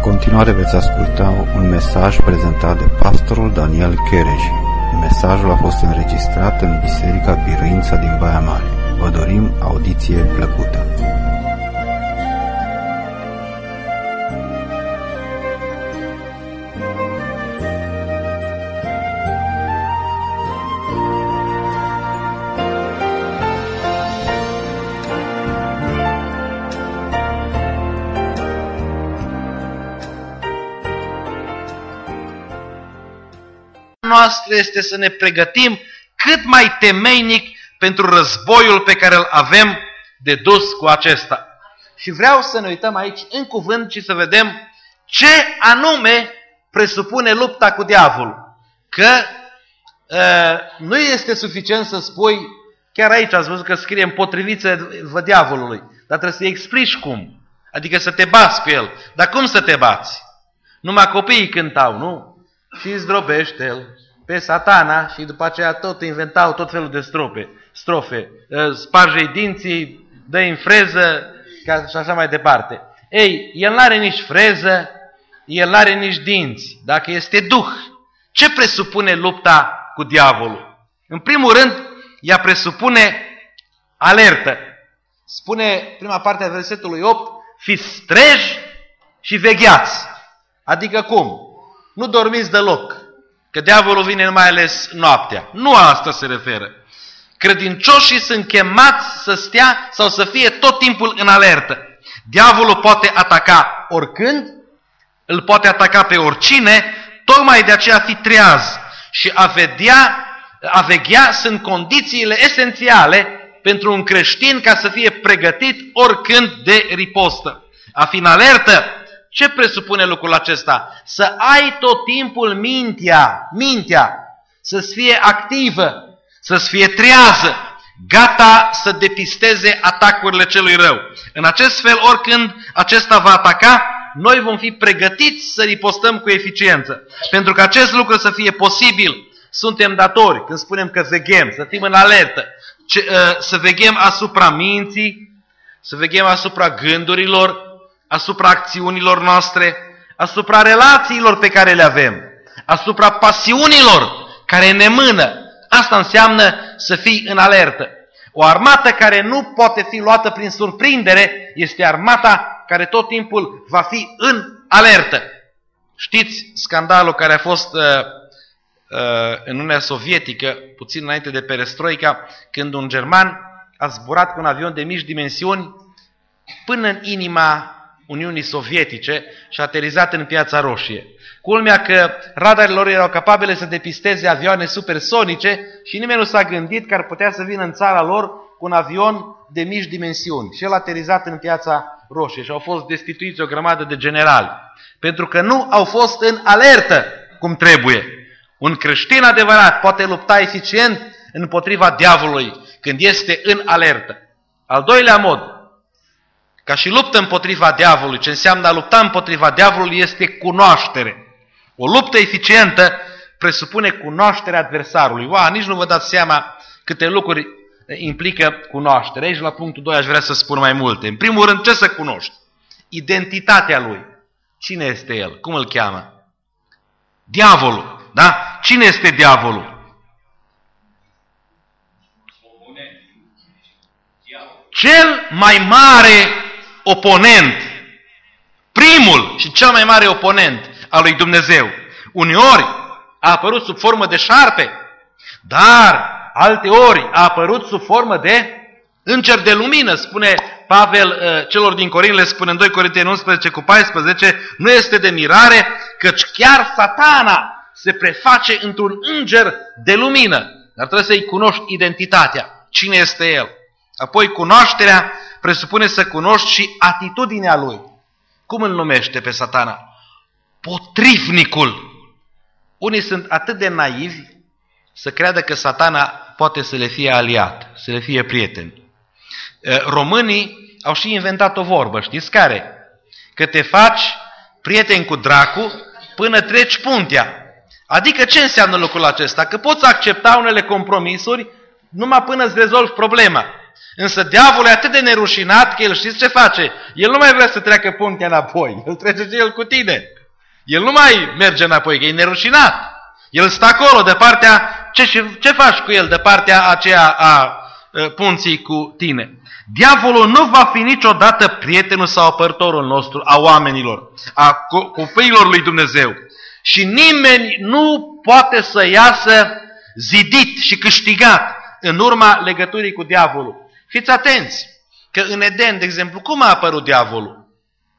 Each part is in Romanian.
continuare veți asculta un mesaj prezentat de pastorul Daniel Cherej. Mesajul a fost înregistrat în Biserica Biruința din Baia Mare. Vă dorim audiție plăcută. Noastră este să ne pregătim cât mai temeinic pentru războiul pe care îl avem de dus cu acesta. Și vreau să ne uităm aici în cuvânt și să vedem ce anume presupune lupta cu diavolul. Că nu este suficient să spui, chiar aici ați văzut că scrie împotriviți-vă diavolului, dar trebuie să-i explici cum. Adică să te bați cu el. Dar cum să te bați? Numai copiii cântau, nu? Și zdrobește-l pe Satana și după aceea tot inventau tot felul de strofe. Sparge-i dinții, dă-i în freză și așa mai departe. Ei, el n-are nici freză, el n-are nici dinți, dacă este duh. Ce presupune lupta cu diavolul? În primul rând, ea presupune alertă. Spune prima parte a versetului 8, fiți treji și vegheați. Adică cum? Nu dormiți deloc, că diavolul vine mai ales noaptea. Nu asta se referă. Credincioșii sunt chemați să stea sau să fie tot timpul în alertă. Diavolul poate ataca oricând, îl poate ataca pe oricine, tocmai de aceea fi treaz. Și a veghea sunt condițiile esențiale pentru un creștin ca să fie pregătit oricând de ripostă. A fi în alertă. Ce presupune lucrul acesta? Să ai tot timpul mintea, să-ți fie activă, să-ți fie trează, gata să depisteze atacurile celui rău. În acest fel, oricând acesta va ataca, noi vom fi pregătiți să ripostăm cu eficiență. Pentru că acest lucru să fie posibil, suntem datori, când spunem că veghem, să fim în alertă, să veghem asupra minții, să veghem asupra gândurilor, asupra acțiunilor noastre, asupra relațiilor pe care le avem, asupra pasiunilor care ne mână. Asta înseamnă să fii în alertă. O armată care nu poate fi luată prin surprindere este armata care tot timpul va fi în alertă. Știți scandalul care a fost în Uniunea Sovietică, puțin înainte de perestroica, când un german a zburat cu un avion de mici dimensiuni până în inima Uniunii Sovietice și a aterizat în Piața Roșie. Culmea că radarele lor erau capabile să depisteze avioane supersonice și nimeni nu s-a gândit că ar putea să vină în țara lor cu un avion de mici dimensiuni. Și el a aterizat în Piața Roșie și au fost destituiți o grămadă de generali. Pentru că nu au fost în alertă cum trebuie. Un creștin adevărat poate lupta eficient împotriva diavolului când este în alertă. Al doilea mod, ca și luptă împotriva diavolului, ce înseamnă a lupta împotriva diavolului este cunoaștere. O luptă eficientă presupune cunoașterea adversarului. Nici nu vă dați seama câte lucruri implică cunoaștere. Aici la punctul 2 aș vrea să spun mai multe. În primul rând, ce să cunoști? Identitatea lui. Cine este el? Cum îl cheamă? Diavolul. Da? Cine este diavolul? Cel mai mare oponent, primul și cel mai mare oponent al lui Dumnezeu. Uneori a apărut sub formă de șarpe, dar alteori a apărut sub formă de înger de lumină. Spune Pavel celor din Corint, le spune în 2 Corinteni 11:14, nu este de mirare căci chiar Satana se preface într-un înger de lumină. Dar trebuie să-i cunoști identitatea. Cine este el? Apoi cunoașterea presupune să cunoști și atitudinea lui. Cum îl numește pe Satana? Potrivnicul. Unii sunt atât de naivi să creadă că Satana poate să le fie aliat, să le fie prieten. Românii au și inventat o vorbă, știți care? Că te faci prieten cu dracu până treci puntea. Adică ce înseamnă lucrul acesta? Că poți accepta unele compromisuri numai până îți rezolvi problema. Însă diavolul e atât de nerușinat că el știți ce face? El nu mai vrea să treacă puntea înapoi. El trece și el cu tine. El nu mai merge înapoi, că e nerușinat. El stă acolo de partea... Ce faci cu el de partea aceea a punții cu tine? Diavolul nu va fi niciodată prietenul sau apărătorul nostru, a oamenilor, a copiilor lui Dumnezeu. Și nimeni nu poate să iasă zidit și câștigat în urma legăturii cu diavolul. Fiți atenți că în Eden, de exemplu, cum a apărut diavolul?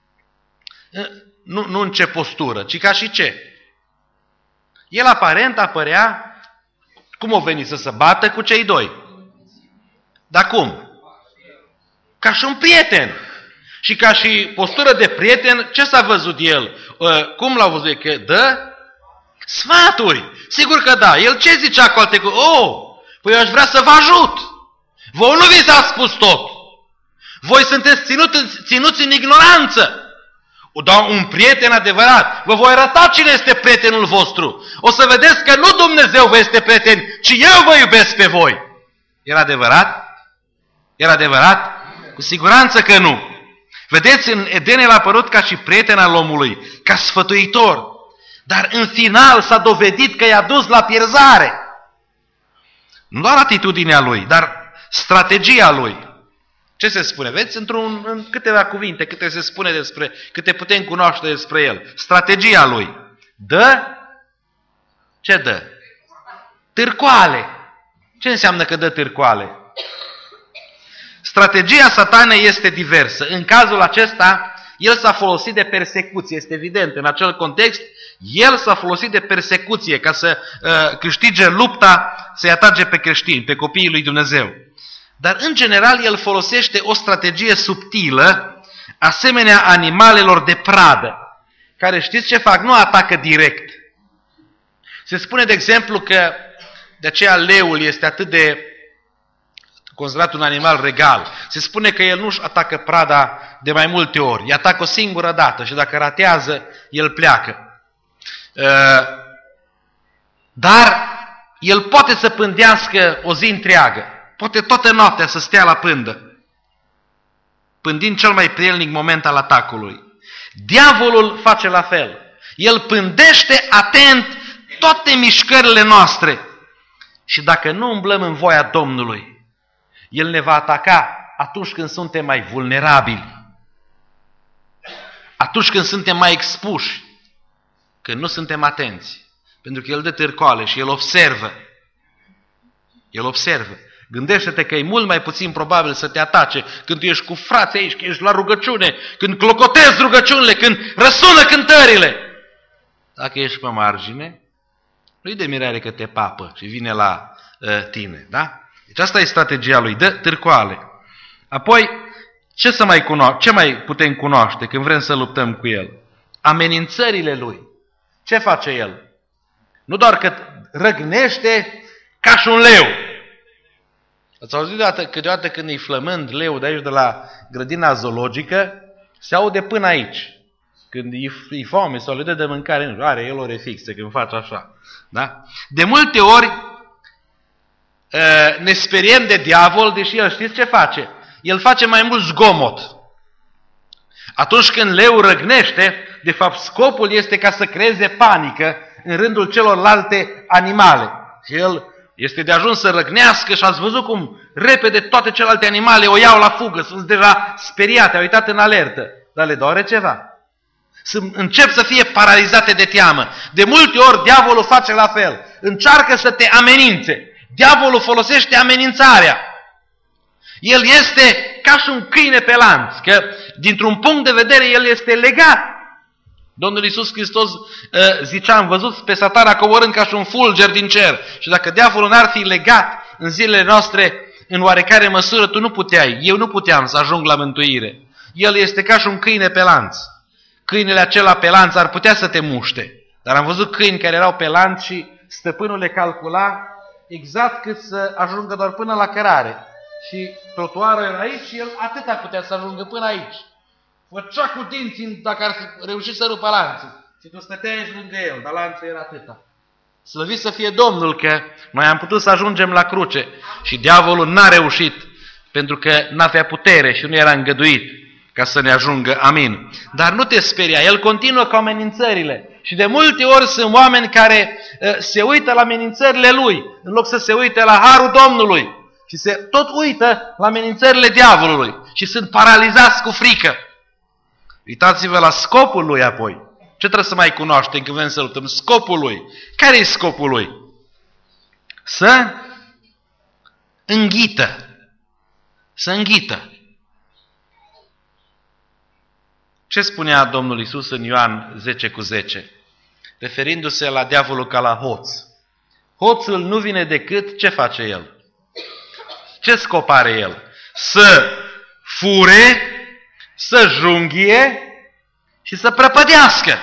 Nu în ce postură, ci ca și ce? El aparent apărea, cum o veni să se bată cu cei doi? Dar cum? Ca și un prieten. Și ca și postură de prieten, ce s-a văzut el? Cum l-a văzut? Că dă sfaturi. Sigur că da. El ce zicea cu alte cuvinte? Păi eu aș vrea să vă ajut. Voi nu vi s-a spus tot. Voi sunteți ținuți în ignoranță. Dar un prieten adevărat. Vă voi arăta cine este prietenul vostru. O să vedeți că nu Dumnezeu vă este prieten, ci eu vă iubesc pe voi. Era adevărat? Era adevărat? Cu siguranță că nu. Vedeți, în Eden el a apărut ca și prieten al omului, ca sfătuitor. Dar în final s-a dovedit că i-a dus la pierzare. Nu doar atitudinea lui, dar strategia lui. Ce se spune? Vedeți, în câteva cuvinte, câte se spune despre, câte putem cunoaște despre el. Strategia lui. Dă? Ce dă? Târcoale. Ce înseamnă că dă târcoale? Strategia satanei este diversă. În cazul acesta, el s-a folosit de persecuție. Este evident, în acel context, el s-a folosit de persecuție ca să câștige lupta, să-i atace pe creștini, pe copiii lui Dumnezeu. Dar, în general, el folosește o strategie subtilă, asemenea animalelor de pradă, care știți ce fac? Nu atacă direct. Se spune, de exemplu, că de aceea leul este atât de considerat un animal regal. Se spune că el nu-și atacă prada de mai multe ori. Îi atacă o singură dată și dacă ratează, el pleacă. Dar el poate să pândească o zi întreagă. Poate toată noaptea să stea la pândă, pândind cel mai prielnic moment al atacului. Diavolul face la fel. El pândește atent toate mișcările noastre. Și dacă nu umblăm în voia Domnului, el ne va ataca atunci când suntem mai vulnerabili, atunci când suntem mai expuși, când nu suntem atenți. Pentru că el dă târcoale și el observă. El observă. Gândește-te că e mult mai puțin probabil să te atace când tu ești cu frații aici, când ești la rugăciune, când clocotezi rugăciunile, când răsună cântările. Dacă ești pe margine, nu-i de mirare că te papă și vine la tine, da? Deci asta e strategia lui, dă târcoale. Apoi, ce mai putem cunoaște când vrem să luptăm cu el? Amenințările lui. Ce face el? Nu doar că răgnește ca și un leu. Ați auzit câteodată când e flămând leu de aici de la grădina zoologică, se aude până aici. Când e foame sau le dă de mâncare, nu are el o refixă când face așa. Da? De multe ori ne speriem de diavol, deși el știți ce face? El face mai mult zgomot. Atunci când leu răgnește, de fapt scopul este ca să creeze panică în rândul celorlalte animale. Și el este de ajuns să răgnească și ați văzut cum repede toate celelalte animale o iau la fugă, sunt deja speriate, au uitat în alertă, dar le doare ceva. Încep să fie paralizate de teamă. De multe ori diavolul face la fel, încearcă să te amenințe. Diavolul folosește amenințarea. El este ca și un câine pe lanț, că dintr-un punct de vedere el este legat. Domnul Iisus Hristos zicea, am văzut pe Satana coborând ca și un fulger din cer. Și dacă diavolul n-ar fi legat în zilele noastre, în oarecare măsură, tu nu puteai, eu nu puteam să ajung la mântuire. El este ca și un câine pe lanț. Câinele acela pe lanț ar putea să te muște. Dar am văzut câini care erau pe lanț și stăpânul le calcula exact cât să ajungă doar până la cărare. Și trotuarul era aici și el atâta putea să ajungă până aici. Făcea cu dinții dacă ar fi reușit să rupă lanțul. Și tu stăteai aici lângă el, dar lanțul era atâta. Slăvit să fie Domnul că noi am putut să ajungem la cruce și diavolul n-a reușit pentru că n-avea putere și nu era îngăduit ca să ne ajungă, amin. Dar nu te speria, el continuă cu amenințările. Și de multe ori sunt oameni care se uită la amenințările lui, în loc să se uite la harul Domnului. Și se tot uită la amenințările diavolului și sunt paralizați cu frică. Uitați-vă la scopul lui apoi. Ce trebuie să mai cunoaștem când vrem să luptăm? Scopul lui. Care e scopul lui? Să înghită. Să înghită. Ce spunea Domnul Iisus în Ioan 10:10? Referindu-se la diavolul ca la hoț. Hoțul nu vine decât, ce face el? Ce scop are el? Să fure, să junghie și să prăpădească.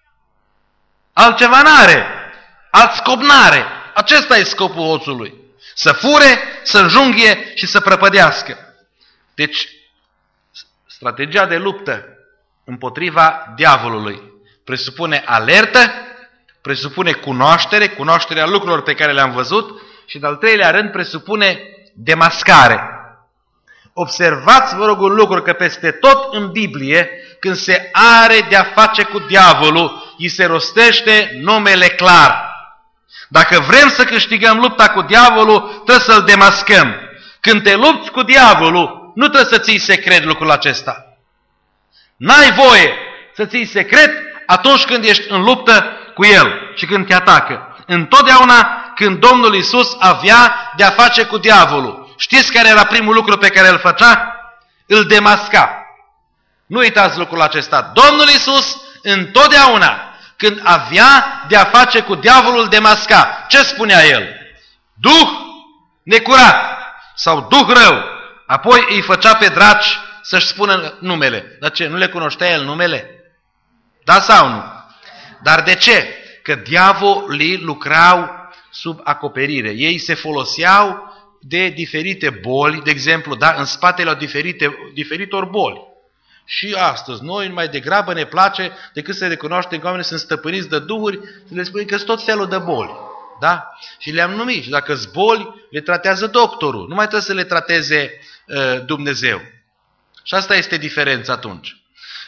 Altceva n-are. Alt scop n-are. Acesta e scopul hoțului. Să fure, să înjunghie și să prăpădească. Deci, strategia de luptă împotriva diavolului presupune alertă, presupune cunoașterea lucrurilor pe care le-am văzut și, de-al treilea rând, presupune demascare. Observați, vă rog, un lucru, că peste tot în Biblie, când se are de-a face cu diavolul, îi se rostește numele clar. Dacă vrem să câștigăm lupta cu diavolul, trebuie să-l demascăm. Când te lupți cu diavolul, nu trebuie să ții secret lucrul acesta. N-ai voie să ții secret atunci când ești în luptă cu el și când te atacă. Întotdeauna când Domnul Iisus avea de-a face cu diavolul, știți care era primul lucru pe care îl făcea? Îl demasca. Nu uitați lucrul acesta. Domnul Iisus întotdeauna când avea de-a face cu diavolul demasca. Ce spunea el? Duh necurat sau duh rău. Apoi îi făcea pe draci să-și spună numele. Dar ce? Nu le cunoștea el numele? Da sau nu? Dar de ce? Că diavolii lucrau sub acoperire. Ei se foloseau de diferite boli, de exemplu, da, în spatele au diferitor boli. Și astăzi, noi mai degrabă ne place decât să recunoaștem că oamenii sunt stăpâniți de duhuri, să le spunem că sunt tot felul de boli. Da? Și le-am numit. Și dacă sunt boli, le tratează doctorul. Nu mai trebuie să le trateze Dumnezeu. Și asta este diferența atunci.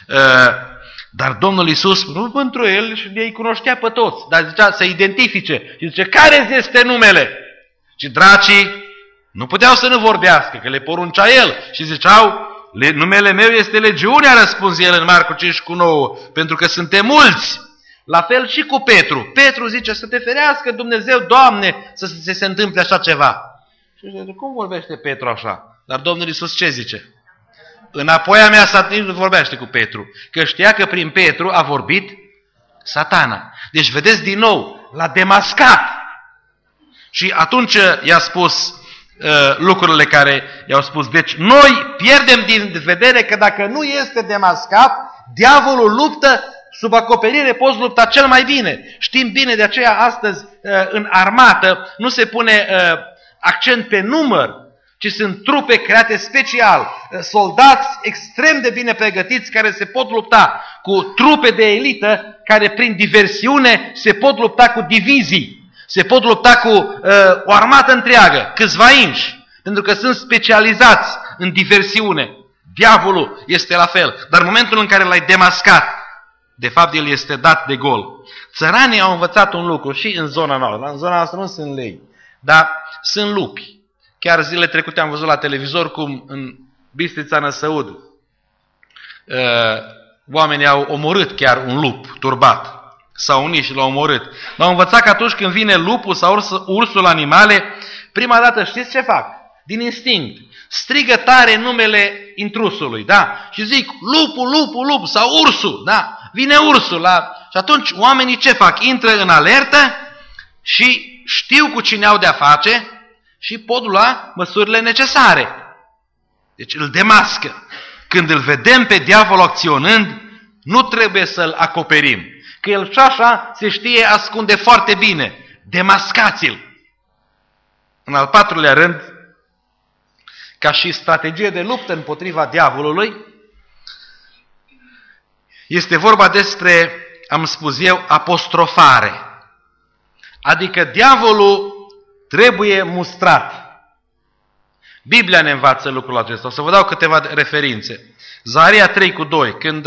Dar Domnul Iisus, nu pentru el, și ei cunoștea pe toți, dar zicea să identifice. Și zice, care este numele? Și dracii nu puteau să nu vorbească, că le poruncea el. Și ziceau, numele meu este Legiune, a răspuns el în Marcu 5:9, pentru că suntem mulți. La fel și cu Petru. Petru zice, să te ferească Dumnezeu, Doamne, să se întâmple așa ceva. Și zice, cum vorbește Petru așa? Dar Domnul Iisus ce zice? Înapoi a mea Satan nu vorbește cu Petru, că știa că prin Petru a vorbit Satana. Deci vedeți din nou, l-a demascat. Și atunci i-a spus lucrurile care i-au spus. Deci noi pierdem din vedere că dacă nu este demascat, diavolul luptă sub acoperire, poți lupta cel mai bine. Știm bine, de aceea astăzi în armată nu se pune accent pe număr, ci sunt trupe create special, soldați extrem de bine pregătiți care se pot lupta cu trupe de elită care prin diversiune se pot lupta cu divizii. Se pot lupta cu o armată întreagă, câțiva inși, pentru că sunt specializați în diversiune. Diavolul este la fel, dar în momentul în care l-ai demascat, de fapt el este dat de gol. Țăranii au învățat un lucru și în zona noastră. În zona noastră nu sunt lei, dar sunt lupi. Chiar zilele trecute am văzut la televizor cum în Bistrița Năsăud oamenii au omorât chiar un lup turbat. S-au unit și l-au omorât. L-au învățat că atunci când vine lupul sau ursul animale, prima dată știți ce fac? Din instinct. Strigă tare numele intrusului, da? Și zic, lupul, lupul, lup, sau ursul, da? Vine ursul. Și atunci oamenii ce fac? Intră în alertă și știu cu cine au de-a face și pot lua măsurile necesare. Deci îl demască. Când îl vedem pe diavol acționând, nu trebuie să-l acoperim. Că el și așa se știe ascunde foarte bine. Demascați-l. În al patrulea rând, ca și strategie de luptă împotriva diavolului, este vorba despre, am spus eu, apostrofare. Adică diavolul trebuie mustrat. Biblia ne învață lucrul acesta. O să vă dau câteva referințe. Zaharia 3:2, când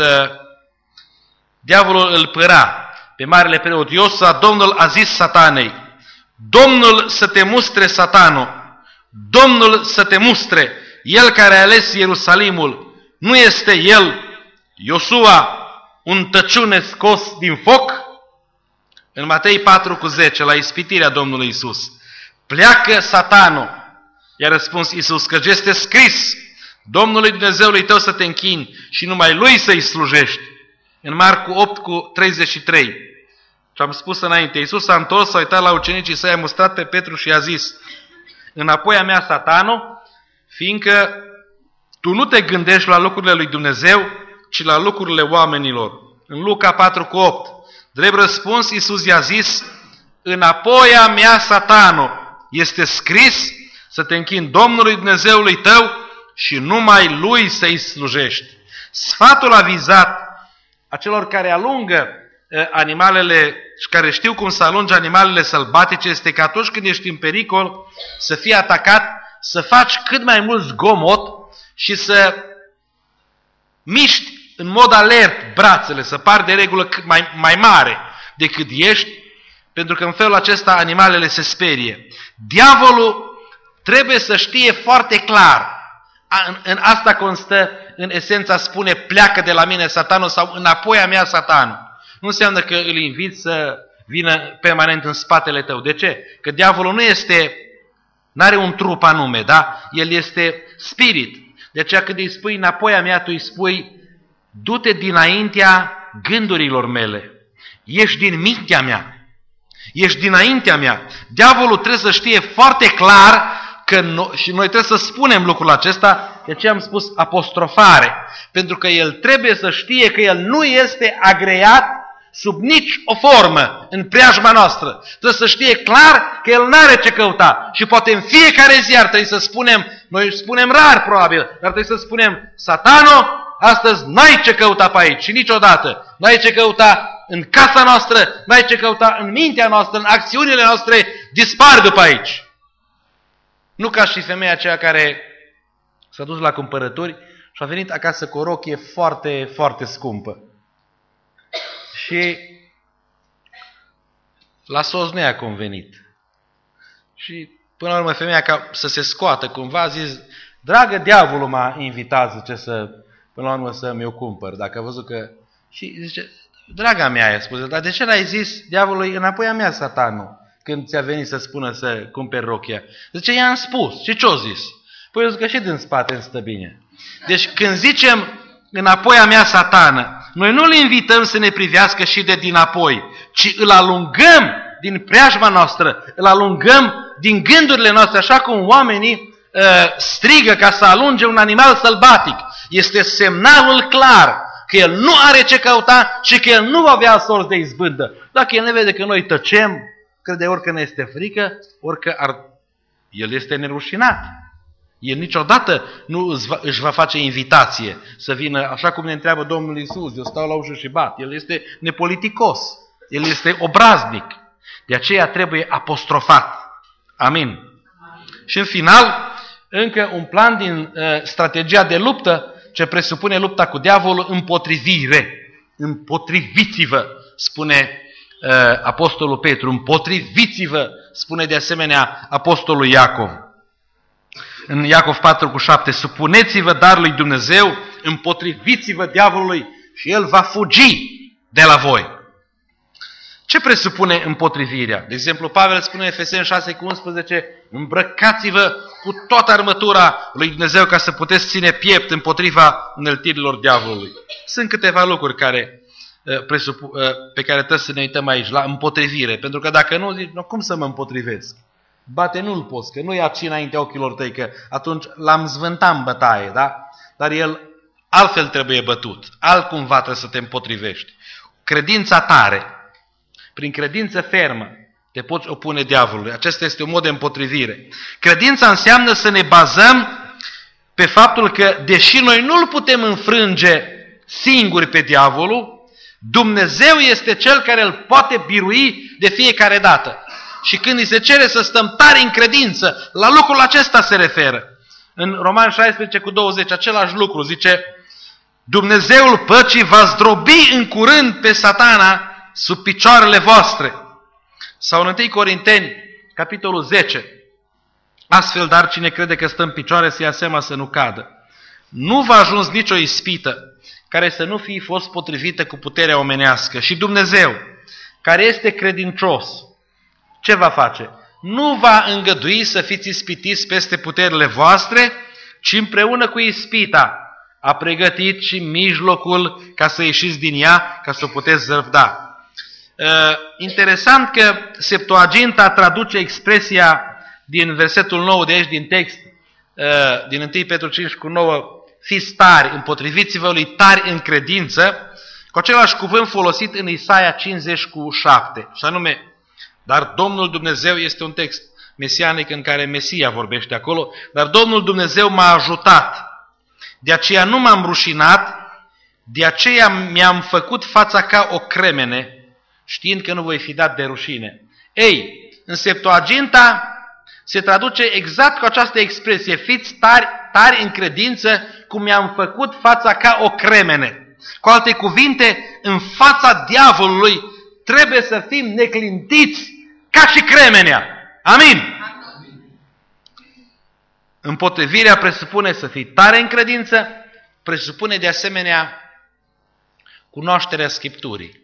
diavolul îl păra pe marele preot Iosua, Domnul a zis Satanei: Domnul să te mustre, Satano, Domnul să te mustre, El care a ales Ierusalimul, nu este El, Iosua, un tăciune scos din foc? În Matei 4:10, la ispitirea Domnului Iisus: pleacă, Satano! I-a răspuns Iisus: căci este scris, Domnului Dumnezeului tău să te închini și numai Lui să-i slujești. În Marcu 8:33. Și am spus înainte, Iisus s-a întors, s-a uitat la ucenicii săi, a mustrat pe Petru și i-a zis: înapoi a mea, Satano, fiindcă tu nu te gândești la lucrurile lui Dumnezeu, ci la lucrurile oamenilor. În Luca 4:8, drept răspuns, Iisus i-a zis: înapoi a mea, Satano, este scris să te închini Domnului Dumnezeului tău și numai Lui să-i slujești. Sfatul avizat acelor care alungă animalele și care știu cum să alunge animalele sălbatice este că atunci când ești în pericol să fii atacat, să faci cât mai mult zgomot și să miști în mod alert brațele, să pari de regulă cât mai mare decât ești, pentru că în felul acesta animalele se sperie. Diavolul trebuie să știe foarte clar. În asta constă, în esența, spune: pleacă de la mine, Satanul, sau înapoi a mea, Satanul. Nu înseamnă că îl inviți să vină permanent în spatele tău. De ce? Că diavolul nu are un trup anume, da? El este spirit. De aceea când îi spui înapoi a mea, tu îi spui: du-te dinaintea gândurilor mele. Ești din mintea mea. Ești dinaintea mea. Diavolul trebuie să știe foarte clar că și noi trebuie să spunem lucrul acesta, de ce am spus apostrofare. Pentru că el trebuie să știe că el nu este agreat sub nici o formă în preajma noastră. Trebuie să știe clar că el n-are ce căuta. Și poate în fiecare zi ar trebui să spunem, noi spunem rar probabil, dar trebuie să spunem: Satano, astăzi n-ai ce căuta pe aici și niciodată. N-ai ce căuta în casa noastră, n-ai ce căuta în mintea noastră, în acțiunile noastre, dispar după aici. Nu ca și femeia aceea care s-a dus la cumpărături și a venit acasă cu o rochie foarte, foarte scumpă. Și la soț nu i-a convenit. Și până la urmă femeia, ca să se scoată cumva, a zis: dragă, diavolul m-a invitat, zice, până la urmă să mi-o cumpăr. Dacă a văzut că... Și zice: draga mea, i-a spus, dar de ce l-ai zis diavolului înapoi a mea, Satanul, când ți-a venit să spună să cumperi rochia? Zice: i-am spus. Și ce-o zis? Păi eu zic că și din spate îmi stă bine. Deci când zicem înapoi a mea, Satană, noi nu-l invităm să ne privească și de dinapoi, ci îl alungăm din preajma noastră, îl alungăm din gândurile noastre, așa cum oamenii strigă ca să alunge un animal sălbatic. Este semnalul clar că el nu are ce căuta și că el nu va avea sorți de izbândă. Dacă el ne vede că noi tăcem, crede ori că ne este frică, ori că el este nerușinat. El niciodată nu își va face invitație să vină, așa cum ne întreabă Domnul Iisus: eu stau la ușă și bat. El este nepoliticos. El este obraznic. De aceea trebuie apostrofat. Amin. Și în final, încă un plan din strategia de luptă ce presupune lupta cu diavolul: împotrivire. Împotriviți-vă, spune Apostolul Petru. Împotriviți-vă, spune de asemenea Apostolul Iacov. În Iacov 4:7, supuneți-vă dar lui Dumnezeu, împotriviți-vă diavolului și el va fugi de la voi. Ce presupune împotrivirea? De exemplu, Pavel spune în Efeseni 6:11, îmbrăcați-vă cu toată armătura lui Dumnezeu ca să puteți ține piept împotriva înăltirilor diavolului. Sunt câteva lucruri pe care trebuie să ne uităm aici, la împotrivire. Pentru că dacă nu, zici: cum să mă împotrivesc? Bate nu-l poți, că nu-i aci înaintea ochilor tăi, că atunci l-am zvântat în bătaie, da? Dar el altfel trebuie bătut, altcumva trebuie să te împotrivești. Credința tare, prin credință fermă, te poți opune diavolului. Acesta este un mod de împotrivire. Credința înseamnă să ne bazăm pe faptul că, deși noi nu-l putem înfrânge singuri pe diavolul, Dumnezeu este Cel care îl poate birui de fiecare dată. Și când îi se cere să stăm tare în credință, la lucrul acesta se referă. În Roman 16:20, același lucru, zice: Dumnezeul păcii va zdrobi în curând pe Satana sub picioarele voastre. Sau în 1 Corinteni, capitolul 10, astfel, dar cine crede că stă în picioare să ia seama să nu cadă. Nu va ajuns nicio ispită care să nu fie fost potrivită cu puterea omenească. Și Dumnezeu, care este credincios, ce va face? Nu va îngădui să fiți ispitiți peste puterile voastre, ci împreună cu ispita a pregătit și mijlocul ca să ieșiți din ea, ca să o puteți zăvda. Interesant că Septuaginta traduce expresia din versetul 9 de aici, din text, din 1 Petru 5:9, fiți tari, împotriviți-vă lui tari în credință, cu același cuvânt folosit în Isaia 50:7, și anume, dar Domnul Dumnezeu, este un text mesianic în care Mesia vorbește acolo, dar Domnul Dumnezeu m-a ajutat, de aceea nu m-am rușinat, de aceea mi-am făcut fața ca o cremene, știind că nu voi fi dat de rușine. Ei, în Septuaginta se traduce exact cu această expresie, fiți tari în credință, cum mi-am făcut fața ca o cremene. Cu alte cuvinte, în fața diavolului trebuie să fim neclintiți ca și cremenea. Amin? Împotrivirea presupune să fii tare în credință, presupune de asemenea cunoașterea Scripturii.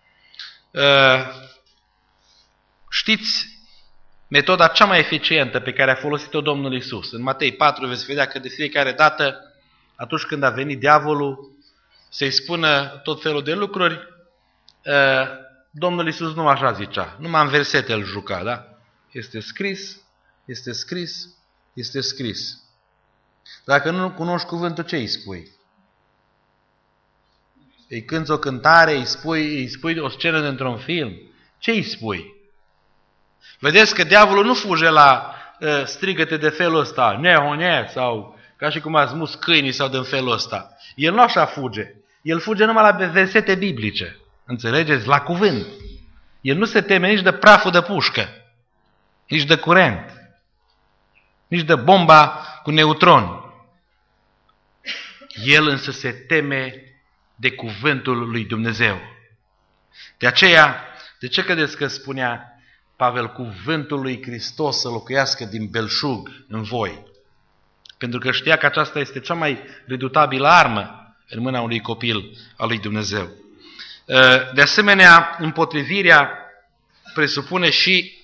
Știți metoda cea mai eficientă pe care a folosit-o Domnul Iisus. În Matei 4 veți vedea că de fiecare dată, atunci când a venit diavolul să-i spună tot felul de lucruri, Domnul Iisus nu așa zicea. Numai în versete îl juca, da? Este scris, este scris, este scris. Dacă nu cunoști cuvântul, ce îi spui? Îi cânți o cântare, îi spui o scenă dintr-un film. Ce îi spui? Vedeți că diavolul nu fuge la strigăte de felul ăsta, nehonet, sau ca și cum ați mus câinii sau din felul ăsta. El nu așa fuge. El fuge numai la versete biblice. Înțelegeți? La cuvânt. El nu se teme nici de praful de pușcă, nici de curent, nici de bomba cu neutroni. El însă se teme de cuvântul lui Dumnezeu. De aceea, de ce credeți că spunea Pavel, cuvântul lui Hristos să locuiască din belșug în voi? Pentru că știa că aceasta este cea mai redutabilă armă în mâna unui copil al lui Dumnezeu. De asemenea, împotrivirea presupune și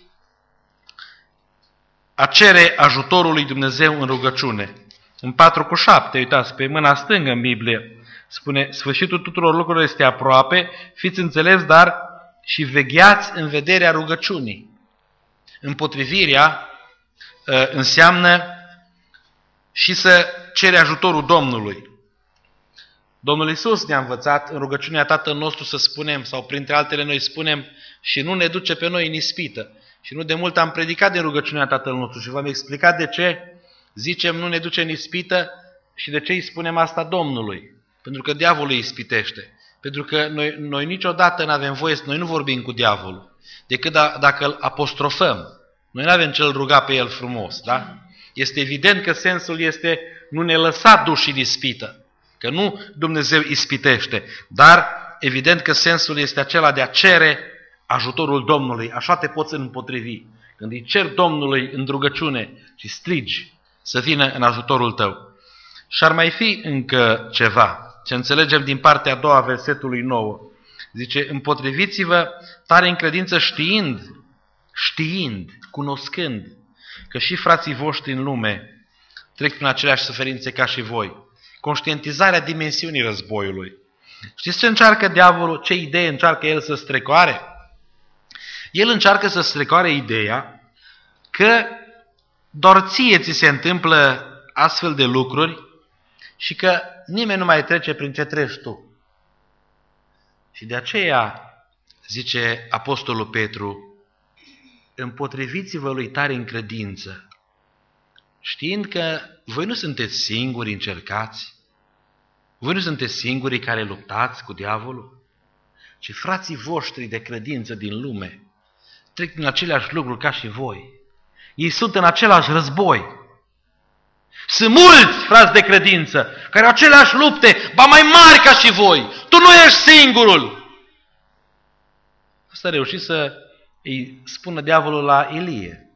a cere ajutorul lui Dumnezeu în rugăciune. În 4:7, uitați, pe mâna stângă în Biblie, spune, sfârșitul tuturor lucrurilor este aproape, fiți înțelepți, dar și vegheați în vederea rugăciunii. Împotrivirea înseamnă și să cere ajutorul Domnului. Domnul Iisus ne-a învățat în rugăciunea Tatăl nostru să spunem, sau printre altele noi spunem, și nu ne duce pe noi în ispită. Și nu de mult am predicat din rugăciunea Tatăl nostru și v-am explicat de ce zicem nu ne duce în ispită și de ce îi spunem asta Domnului. Pentru că diavolul îi ispitește. Pentru că noi niciodată nu avem voie, noi nu vorbim cu diavolul, decât dacă îl apostrofăm. Noi nu avem ce-l ruga pe el frumos, da? Este evident că sensul este nu ne lăsa duși în ispită, că nu Dumnezeu ispitește, dar evident că sensul este acela de a cere ajutorul Domnului, așa te poți împotrivi. Când îi cer Domnului în rugăciune și strigi să vină în ajutorul tău. Și ar mai fi încă ceva, ce înțelegem din partea a doua versetului 9. Zice, împotriviți-vă tare în credință știind, cunoscând, că și frații voștri în lume trec prin aceleași suferințe ca și voi. Conștientizarea dimensiunii războiului. Știți ce încearcă diavolul? Ce idee încearcă el să strecoare? El încearcă să strecoare ideea că doar ție ți se întâmplă astfel de lucruri și că nimeni nu mai trece prin ce treci tu. Și de aceea, zice Apostolul Petru, împotriviți-vă lui tare în credință, știind că voi nu sunteți singuri încercați, voi nu sunteți singurii care luptați cu diavolul, ci frații voștri de credință din lume trec prin aceleași lucruri ca și voi. Ei sunt în același război. Sunt mulți, frați de credință, care au aceleași lupte, ba mai mari ca și voi. Tu nu ești singurul. Asta a reușit să îi spună diavolul la Ilie.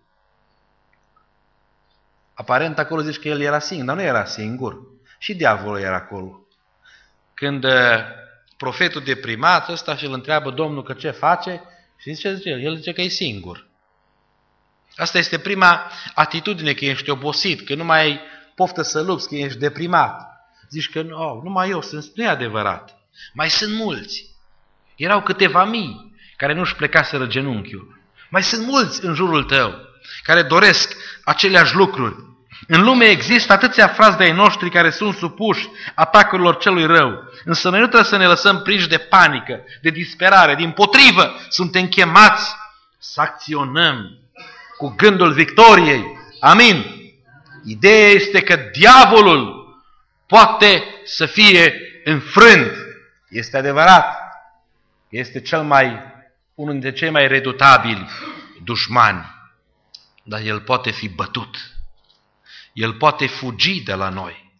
Aparent acolo zici că el era singur, dar nu era singur. Și diavolul era acolo. Când profetul deprimat ăsta și îl întreabă Domnul că ce face, și zice el? El zice că e singur. Asta este prima atitudine, că ești obosit, că nu mai ai poftă să lupți, că ești deprimat. Zici că numai eu sunt, nu e adevărat. Mai sunt mulți. Erau câteva mii care nu-și plecaseră genunchiul. Mai sunt mulți în jurul tău care doresc aceleași lucruri. În lume există atâția frați de ai noștri care sunt supuși atacurilor celui rău. Însă noi nu trebuie să ne lăsăm prinși de panică, de disperare. Dimpotrivă, suntem chemați să acționăm cu gândul victoriei. Amin. Ideea este că diavolul poate să fie înfrânt. Este adevărat. Este unul dintre cei mai redutabili dușmani. Dar el poate fi bătut. El poate fugi de la noi.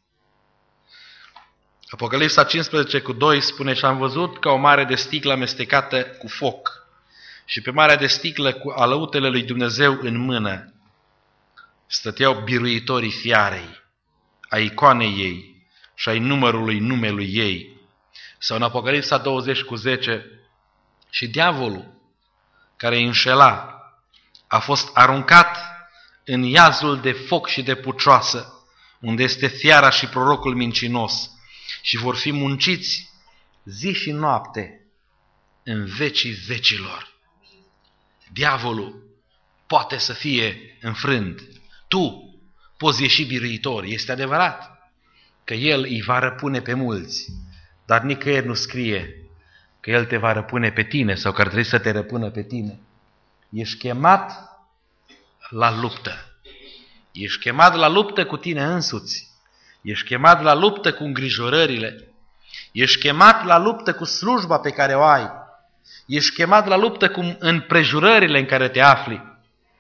Apocalipsa 15:2 spune: și am văzut ca o mare de sticlă amestecată cu foc și pe marea de sticlă cu alăutele lui Dumnezeu în mână stăteau biruitorii fiarei, a icoanei ei și ai numărului numelui ei. Sau în Apocalipsa 20:10, și diavolul care îi înșela a fost aruncat în iazul de foc și de pucioasă, unde este fiara și prorocul mincinos, și vor fi munciți zi și noapte în vecii vecilor. Diavolul poate să fie înfrânt. Tu poți ieși biruitor. Este adevărat că el îi va răpune pe mulți, dar nicăieri nu scrie că el te va răpune pe tine sau că ar trebui să te răpună pe tine. Ești chemat la luptă. Ești chemat la luptă cu tine însuți. Ești chemat la luptă cu îngrijorările. Ești chemat la luptă cu slujba pe care o ai. Ești chemat la luptă cu împrejurările în care te afli.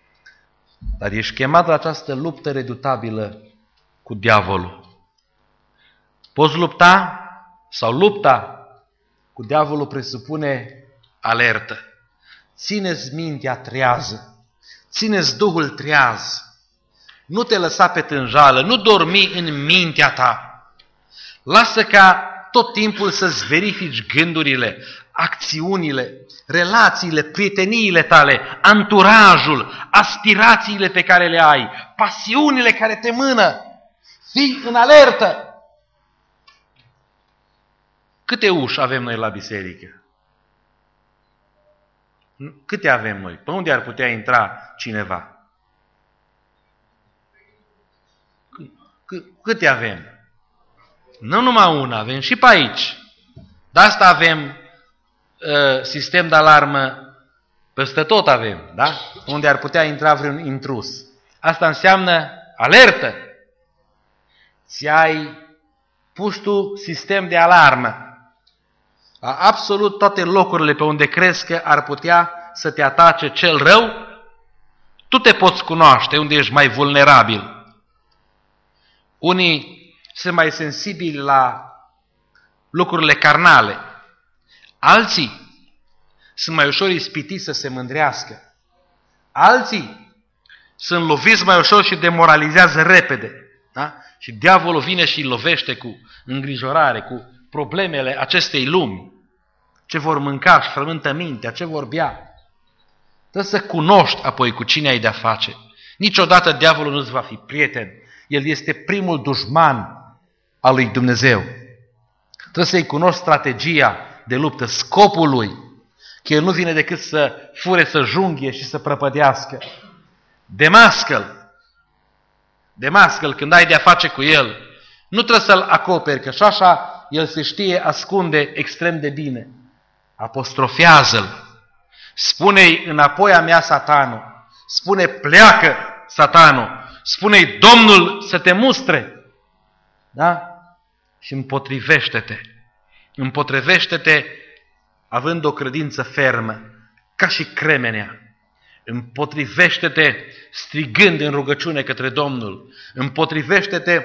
Dar ești chemat la această luptă redutabilă cu diavolul. Poți lupta sau lupta cu diavolul presupune alertă. Ține-ți mintea trează. Ține-ți Duhul treaz. Nu te lăsa pe tânjală, nu dormi în mintea ta. Lasă ca tot timpul să-ți verifici gândurile, acțiunile, relațiile, prieteniile tale, anturajul, aspirațiile pe care le ai, pasiunile care te mână. Fii în alertă. Câte uși avem noi la biserică? Câte avem noi? Pe unde ar putea intra cineva? Câte avem? Nu numai una, avem și pe aici. De asta avem sistem de alarmă, peste tot avem, da? Unde ar putea intra vreun intrus. Asta înseamnă alertă. Ți-ai pus tu sistem de alarmă la absolut toate locurile pe unde crezi că ar putea să te atace cel rău. Tu te poți cunoaște unde ești mai vulnerabil. Unii sunt mai sensibili la lucrurile carnale. Alții sunt mai ușor ispitiți să se mândrească. Alții sunt loviți mai ușor și demoralizează repede. Da? Și diavolul vine și îi lovește cu îngrijorare, cu problemele acestei lumi. Ce vor mânca, și frământă mintea, ce vor bea. Trebuie să cunoști apoi cu cine ai de-a face. Niciodată diavolul nu-ți va fi prieten. El este primul dușman al lui Dumnezeu. Trebuie să-i cunoști strategia de luptă, scopul lui. Că el nu vine decât să fure, să junghie și să prăpădească. Demască-l când ai de-a face cu el. Nu trebuie să-l acoperi, că și așa el se știe ascunde extrem de bine. Apostrofează-l. Spune-i înapoi a mea, satanul. Spune pleacă, satanul. Spune-i Domnul să te mustre. Da? Și împotrivește-te. Împotrivește-te având o credință fermă, ca și cremenea. Împotrivește-te strigând în rugăciune către Domnul. Împotrivește-te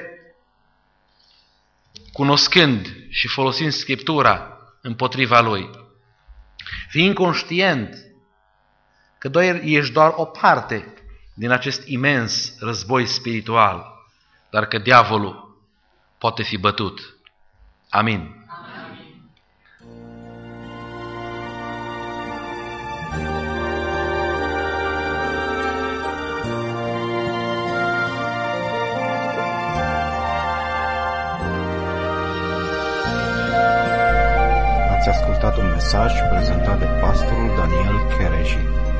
cunoscând și folosind Scriptura împotriva Lui. Fii inconștient că ești doar o parte din acest imens război spiritual, dar că diavolul poate fi bătut. Amin. Ați ascultat un mesaj prezentat de pastorul Daniel Chereji.